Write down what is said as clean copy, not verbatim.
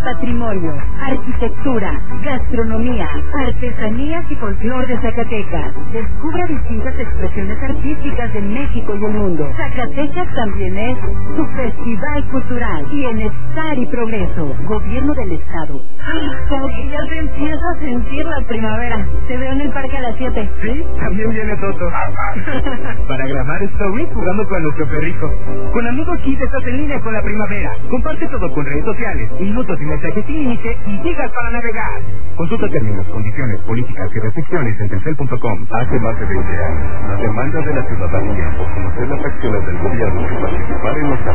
patrimonio, arquitectura, gastronomía, artesanías y folclor de Zacatecas. Descubra distintas expresiones artísticas de México y el mundo. Zacatecas también es su festival cultural. Bienestar y progreso. Gobierno del Estado. Como que ya se empieza a sentir la primavera. Te veo en el parque a las 7. Sí, también viene Toto. Para grabar stories jugando con nuestro perrico. Con Amigo Kids estás en línea con la primavera. Comparte todo con redes sociales, minutos y mensajes sin límite y gigas para navegar. Consulta términos, condiciones, políticas y restricciones en telcel.com. Hace más de 20 años, la demanda de la ciudadanía por conocer las acciones del gobierno y participar en los